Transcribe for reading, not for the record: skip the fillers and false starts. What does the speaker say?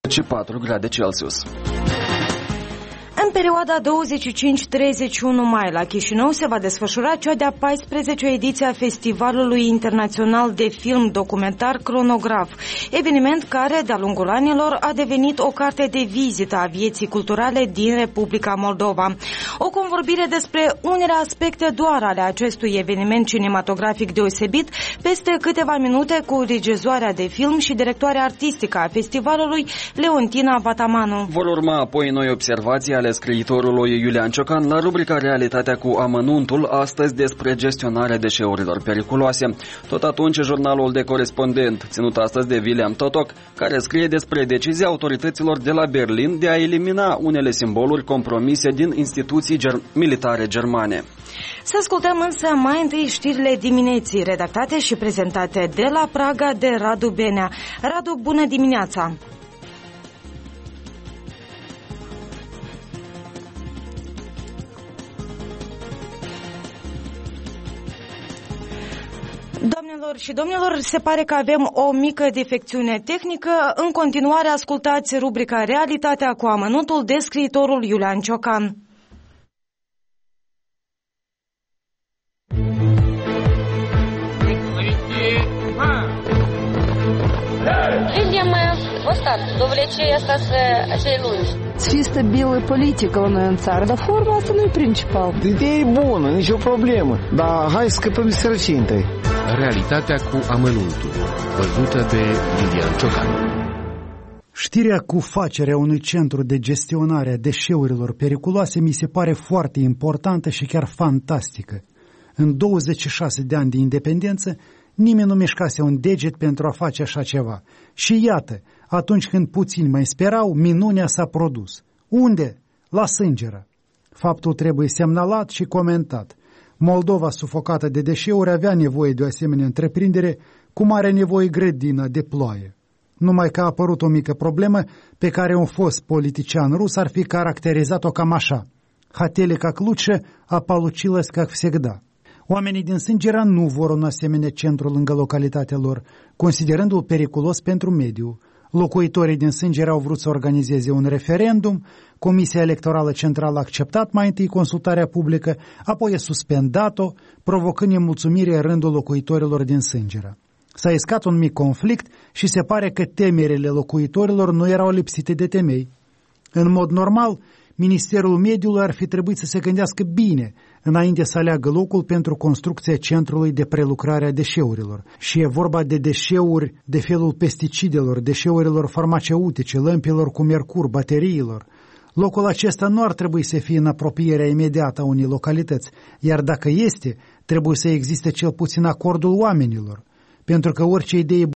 4 grade Celsius. În perioada 25-31 mai la Chișinău se va desfășura cea de-a 14-a ediție a Festivalului Internațional de Film Documentar Cronograf, eveniment care, de-a lungul anilor, a devenit o carte de vizită a vieții culturale din Republica Moldova. O convorbire despre unele aspecte doar ale acestui eveniment cinematografic deosebit, peste câteva minute cu regizoarea de film și directoarea artistică a festivalului, Leontina Vatamanu. Vor urma apoi noi observații ale scriitorului Iulian Ciocan la rubrica Realitatea cu amănuntul, astăzi despre gestionarea deșeurilor periculoase. Tot atunci, jurnalul de corespondent, ținut astăzi de William Totok, care scrie despre decizia autorităților de la Berlin de a elimina unele simboluri compromise din instituții militare germane. Să ascultăm însă mai întâi știrile dimineții, redactate și prezentate de la Praga de Radu Benea. Radu, bună dimineața! Doamnelor și domnilor, se pare că avem o mică defecțiune tehnică. În continuare ascultați rubrica Realitatea cu amănuntul de scriitorul Iulian Ciocan. Линия моя вот так, до влечения остаться acei lungi. Și stabilă politică la noi în țară, dar forma asta nu e principal. Ideea e bună, nicio problemă, dar hai să scăpăm de sărăcie întâi. Realitatea cu amănuntul, văzută de Iulian Ciocan. Știrea cu facerea unui centru de gestionare a deșeurilor periculoase mi se pare foarte importantă și chiar fantastică. În 26 de ani de independență, nimeni nu mișcase un deget pentru a face așa ceva. Și iată, atunci când puțini mai sperau, minunea s-a produs. Unde? La Sângera. Faptul trebuie semnalat și comentat. Moldova sufocată de deșeuri avea nevoie de o asemenea întreprindere, cum are nevoie grădina de ploaie. Numai că a apărut o mică problemă pe care un fost politician rus ar fi caracterizat-o cam așa. Hatele как лучше, а получилось как всегда. Oamenii din Sângera nu vor un asemenea centru lângă localitatea lor, considerându-l periculos pentru mediu. Locuitorii din Sângera au vrut să organizeze un referendum, Comisia Electorală Centrală a acceptat mai întâi consultarea publică, apoi a suspendat-o, provocând nemulțumire în rândul locuitorilor din Sângera. S-a iscat un mic conflict și se pare că temerile locuitorilor nu erau lipsite de temei. În mod normal, Ministerul Mediului ar fi trebuit să se gândească bine înainte să aleagă locul pentru construcția centrului de prelucrare a deșeurilor. Și e vorba de deșeuri de felul pesticidelor, deșeurilor farmaceutice, lămpilor cu mercur, bateriilor. Locul acesta nu ar trebui să fie în apropierea imediată a unei localități, iar dacă este, trebuie să existe cel puțin acordul oamenilor, pentru că orice idee